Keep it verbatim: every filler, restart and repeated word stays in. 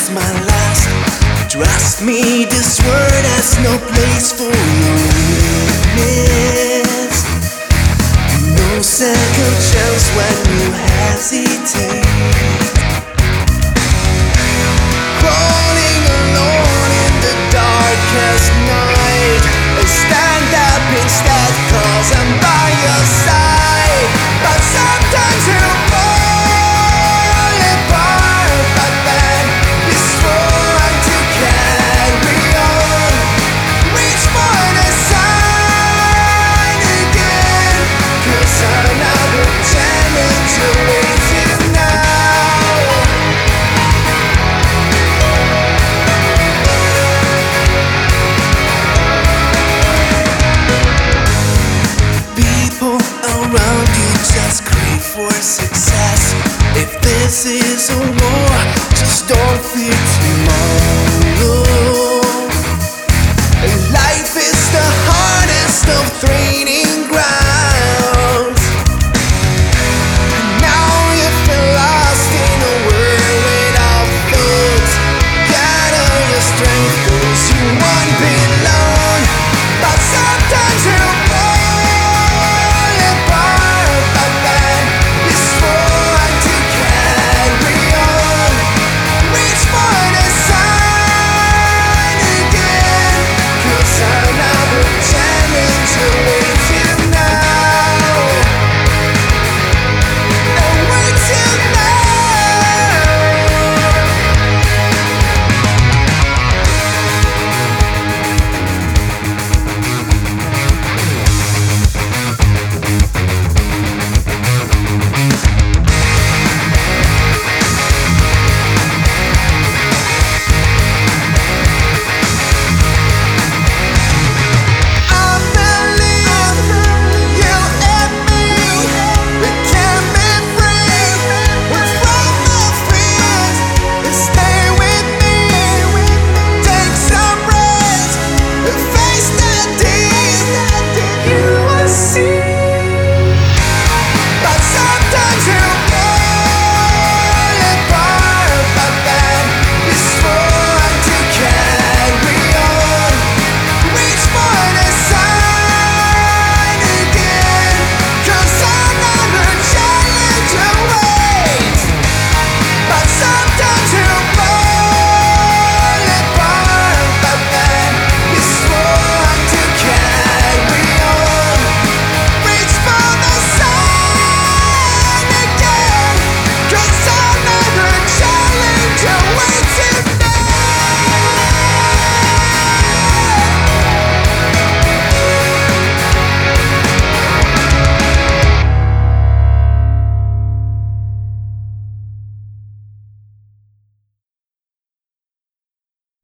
is my last. Trust me, this world has no place for your weakness. No second chance when you hesitate. Crawling alone in the darkest night. Stand up instead, cause I'm by your side. But sometimes you fall apart, but then be strong to carry on. Reach for the sun again, cause I'm not pretending to leave you now. People around you just crave for success. If this is a war, just don't fear tomorrow. Life is the hardest of training.